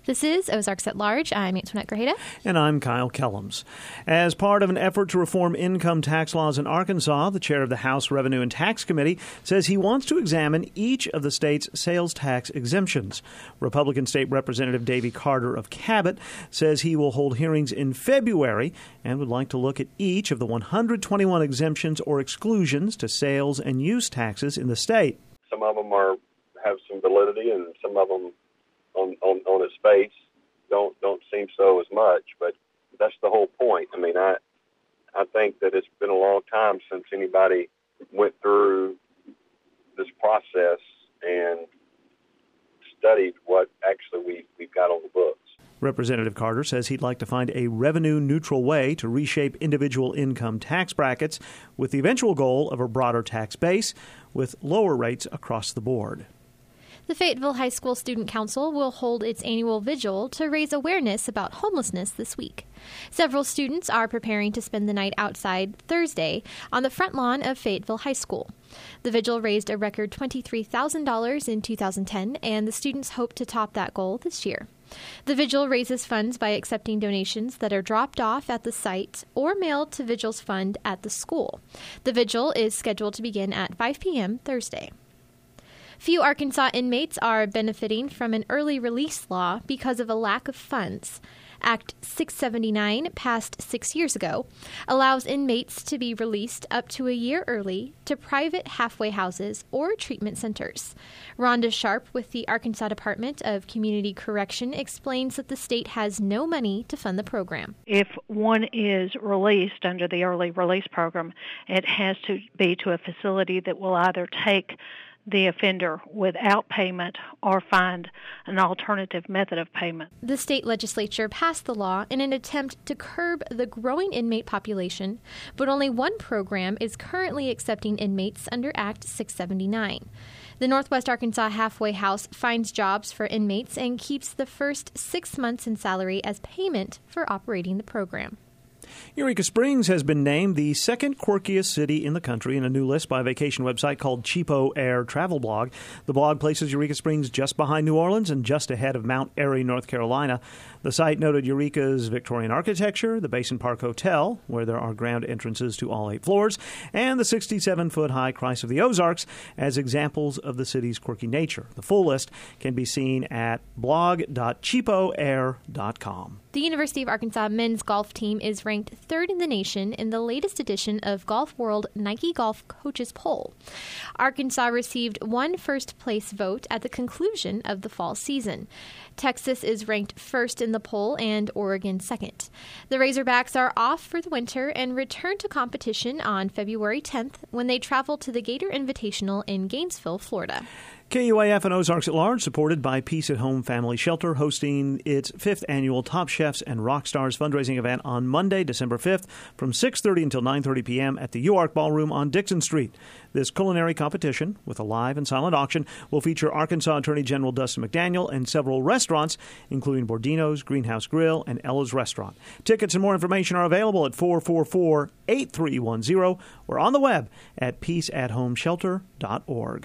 This is Ozarks at Large. I'm Antoinette Grajeda. And I'm Kyle Kellums. As part of an effort to reform income tax laws in Arkansas, the chair of the House Revenue and Tax Committee says he wants to examine each of the state's sales tax exemptions. Republican State Representative Davy Carter of Cabot says he will hold hearings in February and would like to look at each of the 121 exemptions or exclusions to sales and use taxes in the state. Some of them have some validity, and some of them on its face don't seem so as much, but that's the whole point. I mean, I think that it's been a long time since anybody went through this process and studied what actually we've got on the books. Representative Carter says he'd like to find a revenue-neutral way to reshape individual income tax brackets with the eventual goal of a broader tax base with lower rates across the board. The Fayetteville High School Student Council will hold its annual vigil to raise awareness about homelessness this week. Several students are preparing to spend the night outside Thursday on the front lawn of Fayetteville High School. The vigil raised a record $23,000 in 2010, and the students hope to top that goal this year. The vigil raises funds by accepting donations that are dropped off at the site or mailed to Vigil's fund at the school. The vigil is scheduled to begin at 5 p.m. Thursday. Few Arkansas inmates are benefiting from an early release law because of a lack of funds. Act 679, passed 6 years ago, allows inmates to be released up to a year early to private halfway houses or treatment centers. Rhonda Sharp with the Arkansas Department of Community Correction explains that the state has no money to fund the program. If one is released under the early release program, it has to be to a facility that will either take the offender without payment or find an alternative method of payment. The state legislature passed the law in an attempt to curb the growing inmate population, but only one program is currently accepting inmates under Act 679. The Northwest Arkansas Halfway House finds jobs for inmates and keeps the first 6 months in salary as payment for operating the program. Eureka Springs has been named the second quirkiest city in the country in a new list by a vacation website called Cheapo Air Travel Blog. The blog places Eureka Springs just behind New Orleans and just ahead of Mount Airy, North Carolina. The site noted Eureka's Victorian architecture, the Basin Park Hotel, where there are ground entrances to all 8 floors, and the 67-foot-high Christ of the Ozarks as examples of the city's quirky nature. The full list can be seen at blog.cheapoair.com. The University of Arkansas men's golf team is ranked third in the nation in the latest edition of Golf World Nike Golf Coaches Poll. Arkansas received one first-place vote at the conclusion of the fall season. Texas is ranked first in the poll and Oregon second. The Razorbacks are off for the winter and return to competition on February 10th when they travel to the Gator Invitational in Gainesville, Florida. KUAF and Ozarks at Large, supported by Peace at Home Family Shelter, hosting its 5th annual Top Chefs and Rock Stars fundraising event on Monday, December 5th from 6:30 until 9:30 p.m. at the UARK Ballroom on Dixon Street. This culinary competition, with a live and silent auction, will feature Arkansas Attorney General Dustin McDaniel and several restaurants, including Bordino's, Greenhouse Grill, and Ella's Restaurant. Tickets and more information are available at 444-8310 or on the web at peaceathomeshelter.org.